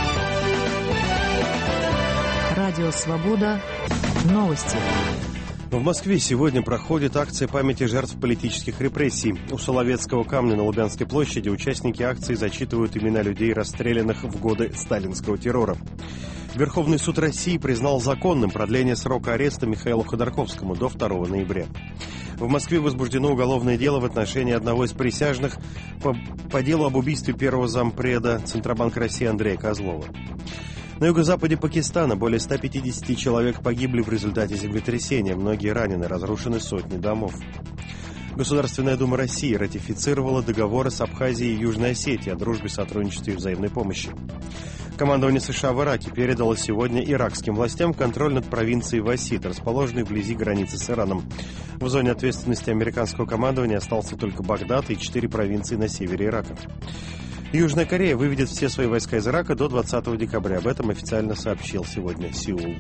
Радио «Свобода». Новости. В Москве сегодня проходит акция памяти жертв политических репрессий. У Соловецкого камня на Лубянской площади участники акции зачитывают имена людей, расстрелянных в годы сталинского террора. Верховный суд России признал законным продление срока ареста Михаилу Ходорковскому до 2 ноября. В Москве возбуждено уголовное дело в отношении одного из присяжных по делу об убийстве первого зампреда Центробанка России Андрея Козлова. На юго-западе Пакистана более 150 человек погибли в результате землетрясения. Многие ранены, разрушены сотни домов. Государственная Дума России ратифицировала договоры с Абхазией и Южной Осетией о дружбе, сотрудничестве и взаимной помощи. Командование США в Ираке передало сегодня иракским властям контроль над провинцией Васид, расположенной вблизи границы с Ираном. В зоне ответственности американского командования остался только Багдад и 4 провинции на севере Ирака. Южная Корея выведет все свои войска из Ирака до 20 декабря. Об этом официально сообщил сегодня Сеул.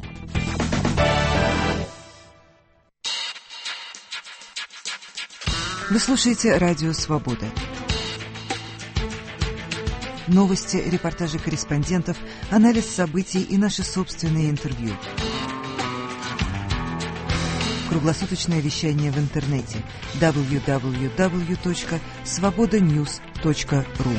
Вы слушаете «Радио Свобода». Новости, репортажи корреспондентов, анализ событий и наши собственные интервью. Круглосуточное вещание в интернете www.svobodanews.ru.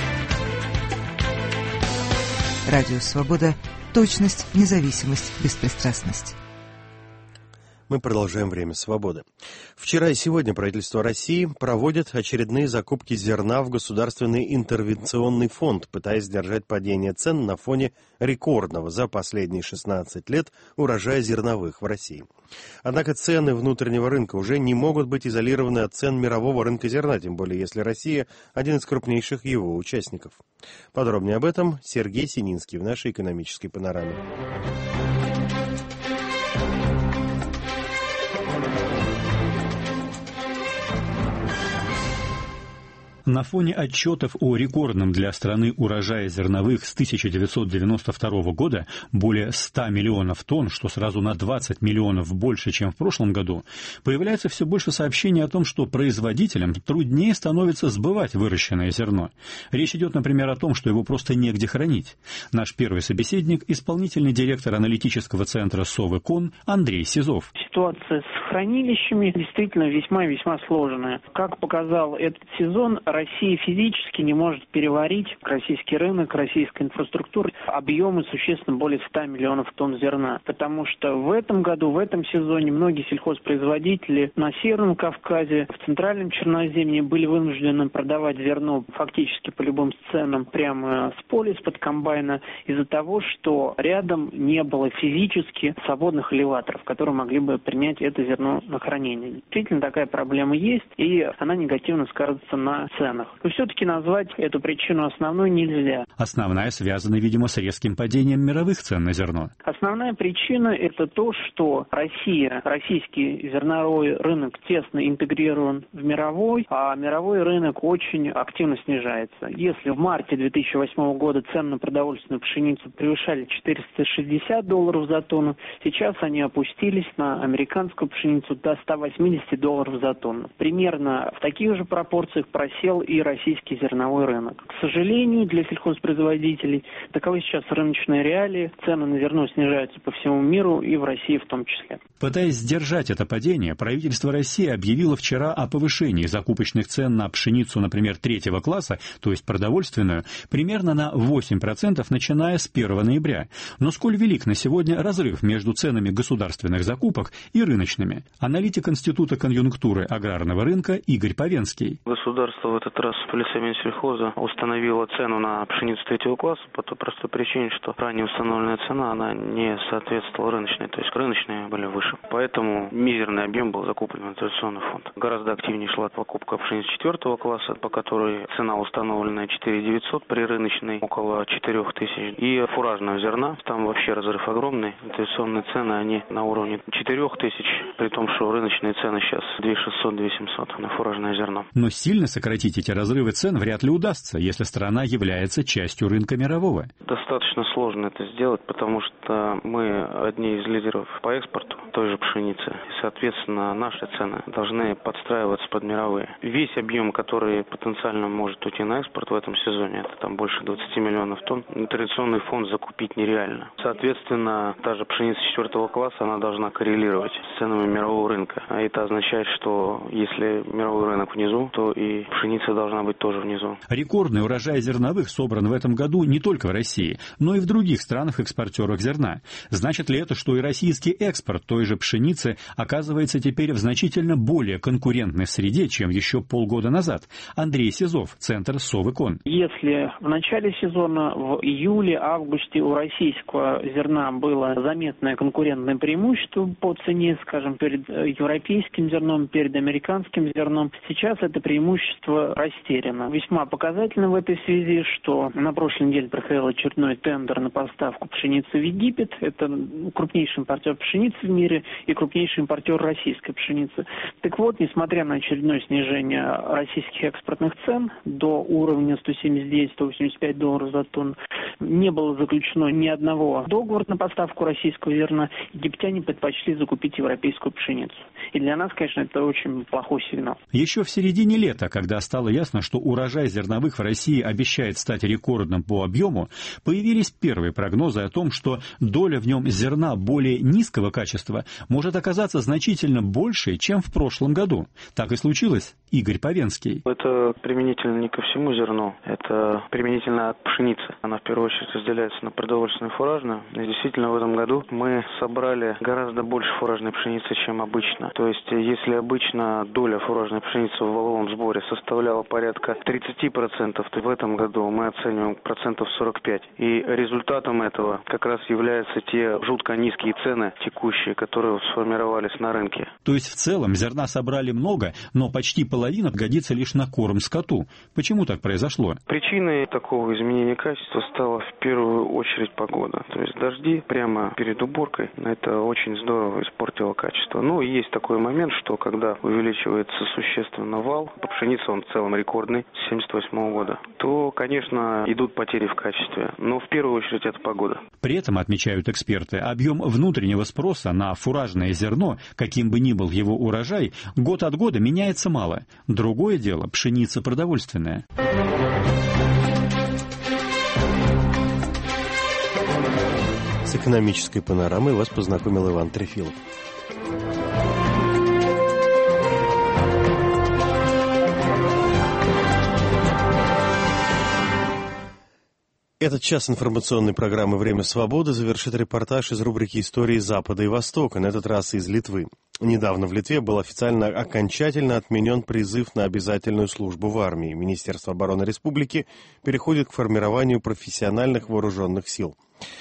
Радио Свобода. Точность, независимость, беспристрастность. Мы продолжаем «Время свободы». Вчера и сегодня правительство России проводит очередные закупки зерна в Государственный интервенционный фонд, пытаясь сдержать падение цен на фоне рекордного за последние 16 лет урожая зерновых в России. Однако цены внутреннего рынка уже не могут быть изолированы от цен мирового рынка зерна, тем более если Россия – один из крупнейших его участников. Подробнее об этом Сергей Сининский в нашей экономической панораме. На фоне отчетов о рекордном для страны урожае зерновых с 1992 года более 100 миллионов тонн, что сразу на 20 миллионов больше, чем в прошлом году, появляется все больше сообщений о том, что производителям труднее становится сбывать выращенное зерно. Речь идет, например, о том, что его просто негде хранить. Наш первый собеседник – исполнительный директор аналитического центра «Совы-Кон» Андрей Сизов. Ситуация с хранилищами действительно весьма и весьма сложная. Как показал этот сезон, Россия физически не может переварить российский рынок, российская инфраструктура объемы существенно более 100 миллионов тонн зерна. Потому что в этом году, в этом сезоне многие сельхозпроизводители на Северном Кавказе, в Центральном Черноземье были вынуждены продавать зерно фактически по любым ценам прямо с поля, из-под комбайна, из-за того, что рядом не было физически свободных элеваторов, которые могли бы принять это зерно на хранение. Действительно, такая проблема есть, и она негативно скажется на ценах. Но все-таки назвать эту причину основной нельзя. Основная связана, видимо, с резким падением мировых цен на зерно. Основная причина – это то, что российский зерновой рынок тесно интегрирован в мировой, а мировой рынок очень активно снижается. Если в марте 2008 года цены на продовольственную пшеницу превышали $460 за тонну, сейчас они опустились на американскую пшеницу до $180 за тонну. Примерно в таких же пропорциях просел и российский зерновой рынок. К сожалению, для сельхозпроизводителей таковы сейчас рыночные реалии. Цены на зерно снижаются по всему миру и в России в том числе. Пытаясь сдержать это падение, правительство России объявило вчера о повышении закупочных цен на пшеницу, например, третьего класса, то есть продовольственную, примерно на 8%, начиная с 1 ноября. Но сколь велик на сегодня разрыв между ценами государственных закупок и рыночными? Аналитик Института конъюнктуры аграрного рынка Игорь Павенский. Государство в этот раз в лице Минсельхоза установило цену на пшеницу третьего класса по той простой причине, что ранее установленная цена, она не соответствовала рыночной, то есть рыночные были выше. Поэтому мизерный объем был закуплен в интервенционный фонд. Гораздо активнее шла покупка пшеницы четвертого класса, по которой цена установлена 4900, при рыночной около 4000. И фуражного зерна, там вообще разрыв огромный. Интервенционные цены, они на уровне 4000, при том, что рыночные цены сейчас 2600-2700 на фуражное зерно. Но сильно сократить эти разрывы цен вряд ли удастся, если страна является частью рынка мирового. Достаточно сложно это сделать, потому что мы одни из лидеров по экспорту той же пшеницы. И, соответственно, наши цены должны подстраиваться под мировые. Весь объем, который потенциально может уйти на экспорт в этом сезоне, это там больше 20 миллионов тонн, традиционный фонд закупить нереально. Соответственно, та же пшеница четвертого класса, она должна коррелировать с ценами мирового рынка. А это означает, что если мировой рынок внизу, то и пшеница пшеница должна быть тоже внизу. Рекордный урожай зерновых собран в этом году не только в России, но и в других странах-экспортерах зерна. Значит ли это, что и российский экспорт той же пшеницы оказывается теперь в значительно более конкурентной среде, чем еще полгода назад? Андрей Сизов, Центр Совэкон. Если в начале сезона, в июле-августе у российского зерна было заметное конкурентное преимущество по цене, скажем, перед европейским зерном, перед американским зерном, сейчас это преимущество растеряно. Весьма показательно в этой связи, что на прошлой неделе проходил очередной тендер на поставку пшеницы в Египет. Это крупнейший импортер пшеницы в мире и крупнейший импортер российской пшеницы. Так вот, несмотря на очередное снижение российских экспортных цен до уровня $179-185 за тонну, не было заключено ни одного договора на поставку российского зерна. Египтяне предпочли закупить европейскую пшеницу. И для нас, конечно, это очень плохой сигнал. Еще в середине лета, когда стало ясно, что урожай зерновых в России обещает стать рекордным по объему, появились первые прогнозы о том, что доля в нем зерна более низкого качества может оказаться значительно большей, чем в прошлом году. Так и случилось. Игорь Павенский. Это применительно не ко всему зерну, это применительно от пшеницы. Она в первую очередь разделяется на продовольственную и фуражную. И действительно в этом году мы собрали гораздо больше фуражной пшеницы, чем обычно. То есть если обычно доля фуражной пшеницы в валовом сборе составляла порядка 30%, то в этом году мы оцениваем 45%. И результатом этого как раз являются те жутко низкие цены текущие, которые сформировались на рынке. То есть в целом зерна собрали много, но почти половина годится лишь на корм скоту. Почему так произошло? Причиной такого изменения качества стала в первую очередь погода. То есть дожди прямо перед уборкой, это очень здорово испортило качество. Ну, есть такой момент, что когда увеличивается существенно вал, по пшенице он в целом рекордный с 1978 года, то, конечно, идут потери в качестве. Но в первую очередь это погода. При этом, отмечают эксперты, объем внутреннего спроса на фуражное зерно, каким бы ни был его урожай, год от года меняется мало. Другое дело – пшеница продовольственная. С экономической панорамой вас познакомил Иван Трефилов. Этот час информационной программы «Время свободы» завершит репортаж из рубрики «Истории Запада и Востока», на этот раз из Литвы. Недавно в Литве был официально окончательно отменен призыв на обязательную службу в армии. Министерство обороны республики переходит к формированию профессиональных вооруженных сил.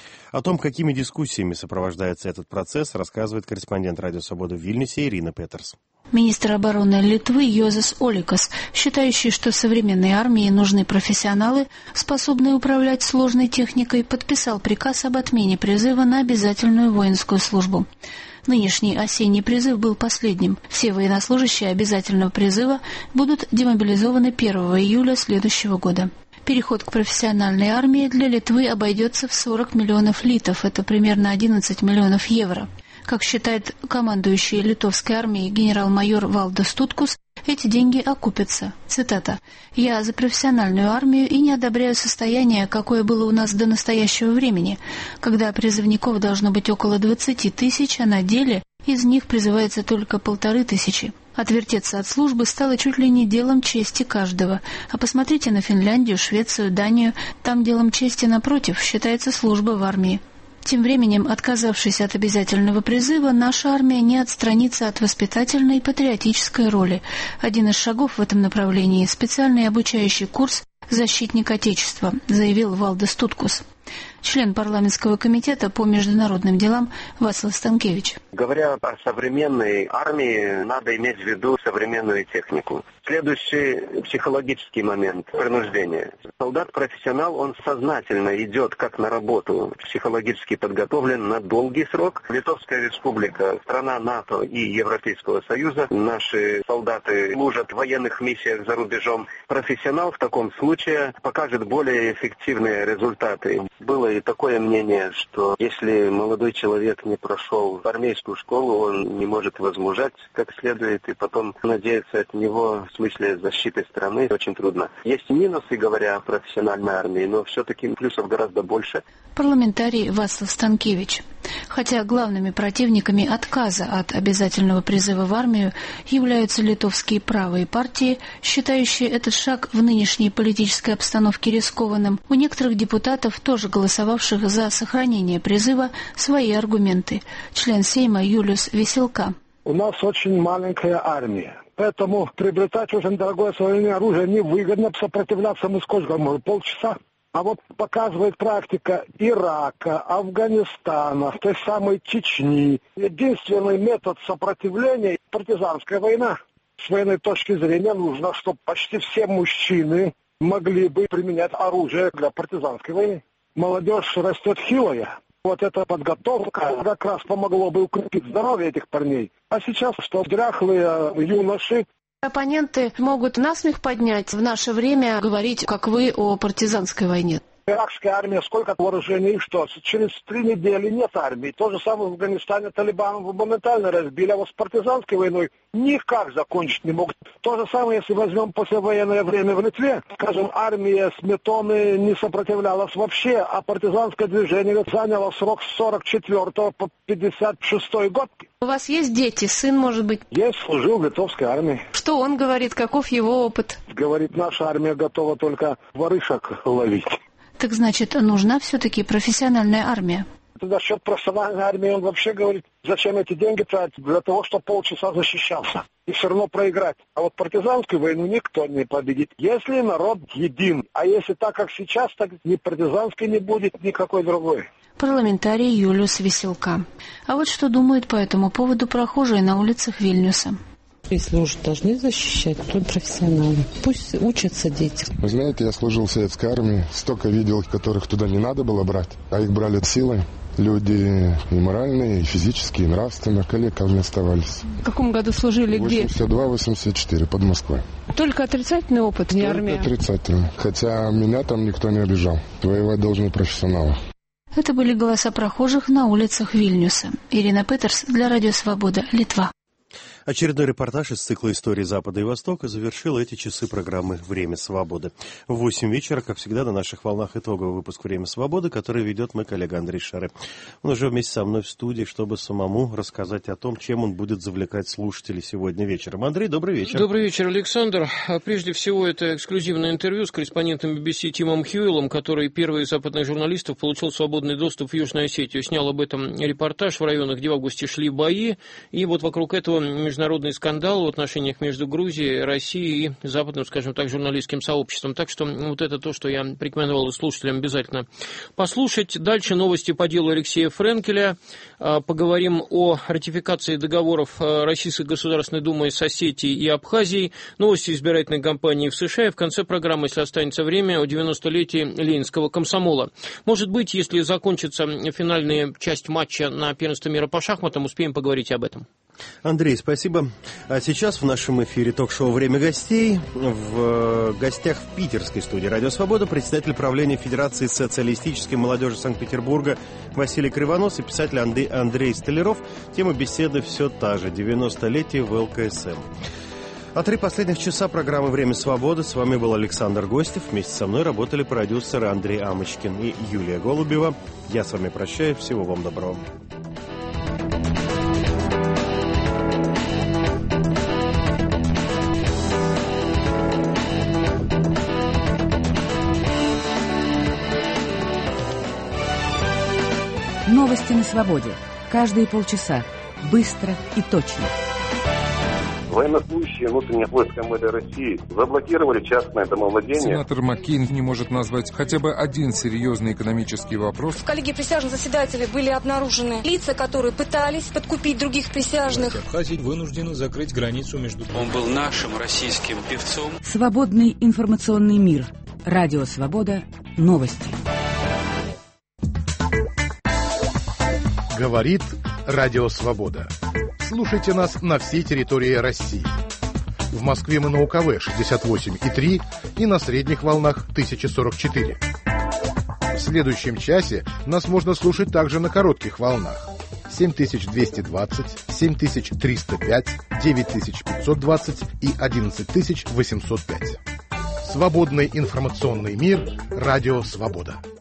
О том, какими дискуссиями сопровождается этот процесс, рассказывает корреспондент «Радио Свобода» в Вильнюсе Ирина Петерс. Министр обороны Литвы Йозис Оликас, считающий, что современной армии нужны профессионалы, способные управлять сложной техникой, подписал приказ об отмене призыва на обязательную воинскую службу. Нынешний осенний призыв был последним. Все военнослужащие обязательного призыва будут демобилизованы 1 июля следующего года. Переход к профессиональной армии для Литвы обойдется в 40 миллионов литов, это примерно 11 миллионов евро. Как считает командующий литовской армией генерал-майор Валдас Туткус, эти деньги окупятся. Цитата. «Я за профессиональную армию и не одобряю состояние, какое было у нас до настоящего времени, когда призывников должно быть около 20 тысяч, а на деле из них призывается только 1500. Отвертеться от службы стало чуть ли не делом чести каждого. А посмотрите на Финляндию, Швецию, Данию. Там делом чести, напротив, считается служба в армии. Тем временем, отказавшись от обязательного призыва, наша армия не отстранится от воспитательной и патриотической роли. Один из шагов в этом направлении – специальный обучающий курс «Защитник Отечества», заявил Валдас Туткус. Член парламентского комитета по международным делам Вацлав Станкевич. Говоря о современной армии, надо иметь в виду современную технику. Следующий психологический момент – принуждение. Солдат-профессионал, он сознательно идет как на работу, психологически подготовлен на долгий срок. Литовская республика, страна НАТО и Европейского Союза. Наши солдаты служат в военных миссиях за рубежом. Профессионал в таком случае покажет более эффективные результаты. Было и такое мнение, что если молодой человек не прошел армейскую школу, он не может возмужать как следует, и потом надеяться от него в смысле защиты страны очень трудно. Есть минусы, говоря о профессиональной армии, но все-таки плюсов гораздо больше. Парламентарий Вацлав Станкевич. Хотя главными противниками отказа от обязательного призыва в армию являются литовские правые партии, считающие этот шаг в нынешней политической обстановке рискованным, у некоторых депутатов, тоже голосовавших за сохранение призыва, свои аргументы. Член Сейма Юлиус Веселка. У нас очень маленькая армия. Поэтому приобретать очень дорогое современное оружие невыгодно. Сопротивляться мы сколько, может, полчаса. А вот показывает практика Ирака, Афганистана, той самой Чечни. Единственный метод сопротивления – партизанская война. С военной точки зрения нужно, чтобы почти все мужчины могли бы применять оружие для партизанской войны. Молодежь растет хилая. Вот эта подготовка как раз помогло бы укрепить здоровье этих парней. А сейчас, что дряхлые юноши. Оппоненты могут насмех поднять в наше время, говорить, как вы, о партизанской войне. Иракская армия, сколько вооружений, что через 3 недели нет армии. То же самое в Афганистане талибанов моментально разбили, а вот с партизанской войной никак закончить не могут. То же самое, если возьмем послевоенное время в Литве, скажем, армия Сметоны не сопротивлялась вообще, а партизанское движение заняло срок с 44 по 56 год. У вас есть дети, сын, может быть? Есть, служил в литовской армии. Что он говорит, каков его опыт? Говорит, наша армия готова только ворышек ловить. Так значит, нужна все-таки профессиональная армия? Насчет профессиональной армии он вообще говорит, зачем эти деньги тратить? Для того, чтобы полчаса защищался. И все равно проиграть. А вот партизанскую войну никто не победит. Если народ един. А если так, как сейчас, так ни партизанской не будет, никакой другой. Парламентарий Юлиус Веселка. А вот что думают по этому поводу прохожие на улицах Вильнюса. Если уж должны защищать, то профессионалы. Пусть учатся дети. Вы знаете, я служил в советской армии. Столько видел, которых туда не надо было брать, а их брали силой. Люди и моральные, и физические, и нравственно. Коллегами оставались. В каком году служили? Где? 82-84 под Москвой. Только отрицательный опыт, не армия? Только отрицательный. Хотя меня там никто не обижал. Воевать должны профессионалы. Это были голоса прохожих на улицах Вильнюса. Ирина Петерс для Радио Свобода, Литва. Очередной репортаж из цикла «Истории Запада и Востока» завершил эти часы программы «Время свободы». В 8 вечера, как всегда, на наших волнах итоговый выпуск «Время свободы», который ведет мой коллега Андрей Шаре. Он уже вместе со мной в студии, чтобы самому рассказать о том, чем он будет завлекать слушателей сегодня вечером. Андрей, добрый вечер. Добрый вечер, Александр. Прежде всего, это эксклюзивное интервью с корреспондентом BBC Тимом Хьюэллом, который первый из западных журналистов получил свободный доступ в Южную Осетию. Снял об этом репортаж в районах, где в августе шли бои. И вот вокруг этого международный скандал в отношениях между Грузией, Россией и западным, скажем так, журналистским сообществом. Так что вот это то, что я порекомендовал слушателям обязательно послушать. Дальше новости по делу Алексея Френкеля. Поговорим о ратификации договоров Российской Государственной Думы с Осетией и Абхазией. Новости избирательной кампании в США. И в конце программы, если останется время, о 90-летии Ленинского комсомола. Может быть, если закончится финальная часть матча на первенство мира по шахматам, успеем поговорить об этом. Андрей, спасибо. А сейчас в нашем эфире ток-шоу «Время гостей». В гостях в питерской студии «Радио Свобода» председатель правления Федерации социалистической молодежи Санкт-Петербурга Василий Кривонос и писатель Андрей Столяров. Тема беседы все та же – 90-летие ВЛКСМ. А 3 последних часа программы «Время свободы» с вами был Александр Гостев. Вместе со мной работали продюсеры Андрей Амочкин и Юлия Голубева. Я с вами прощаюсь. Всего вам доброго. Новости на свободе. Каждые полчаса. Быстро и точно. Военнослужащие внутренних войск МВД России заблокировали частное домовладение. Сенатор Маккейн не может назвать хотя бы один серьезный экономический вопрос. В коллегии присяжных заседателей были обнаружены лица, которые пытались подкупить других присяжных. Абхазия вынуждена закрыть границу между... Он был нашим российским певцом. Свободный информационный мир. Радио Свобода. Новости. Говорит Радио Свобода. Слушайте нас на всей территории России. В Москве мы на УКВ 68,3 и на средних волнах 1044. В следующем часе нас можно слушать также на коротких волнах 7220, 7305, 9520 и 11805. Свободный информационный мир. Радио Свобода.